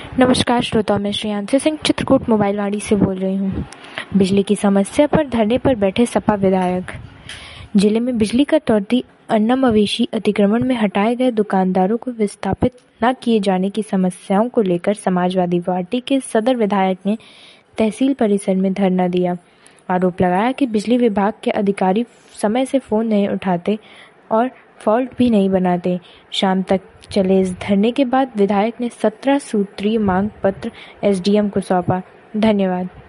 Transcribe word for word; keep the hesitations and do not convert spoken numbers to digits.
नमस्कार श्रोताओं, मैं श्रेयांशी सिंह चित्रकूट मोबाइलवाड़ी से बोल रही हूँ। बिजली की समस्या पर धरने पर बैठे सपा विधायक। जिले में बिजली कटौती अन्ना मवेशी अतिक्रमण में हटाए गए दुकानदारों को विस्थापित न किए जाने की समस्याओं को लेकर समाजवादी पार्टी के सदर विधायक ने तहसील परिसर में धरना दिया। आरोप लगाया कि बिजली विभाग के अधिकारी समय से फोन नहीं उठाते और फॉल्ट भी नहीं बनाते। शाम तक चले इस धरने के बाद विधायक ने सत्रह सूत्रीय मांग पत्र एसडीएम को सौंपा। धन्यवाद।